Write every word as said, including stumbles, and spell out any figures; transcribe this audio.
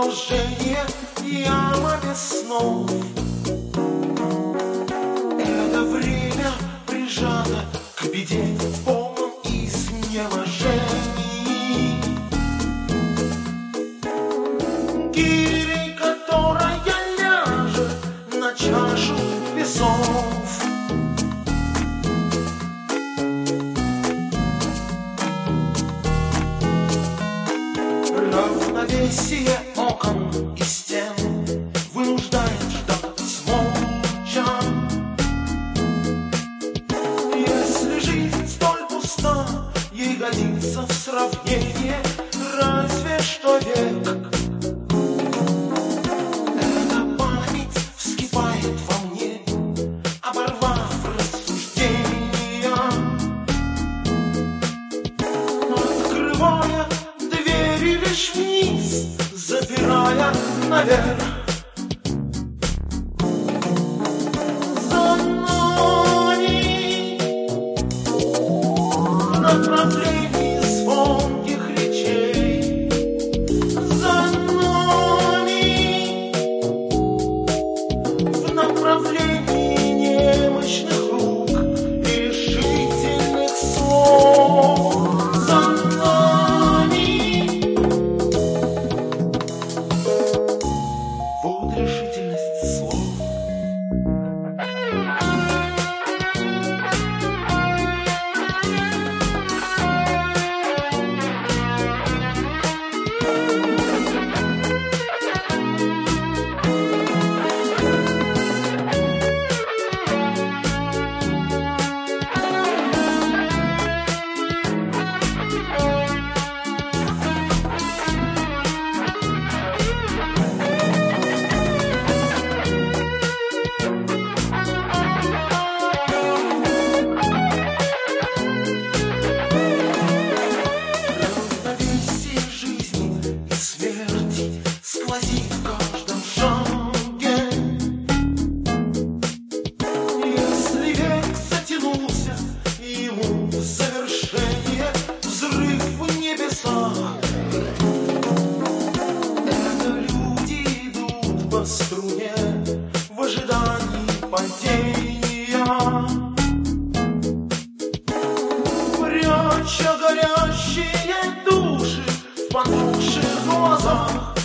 продолжение яма без снов. Это время прижато к беде в полном изнеможении. Гирей, которая ляжет на чашу весов. Равновесие окон и стен вынуждает ждать молча. Если жизнь столь пуста, ей годится в сравнение разве что век. Эта память вскипает во мне, оборвав рассуждения, открывая двери лишь вниз, запирая наверх. За нами в направлении звонких речей, за нами в направлении немощных рук и решительных слов, за нами вот решительность слов. Сквозит в каждом шаге. Если век затянулся, ему в завершение взрыв в небесах. Это люди идут по струне в ожидании падения, пряча горящие души в потухших глазах.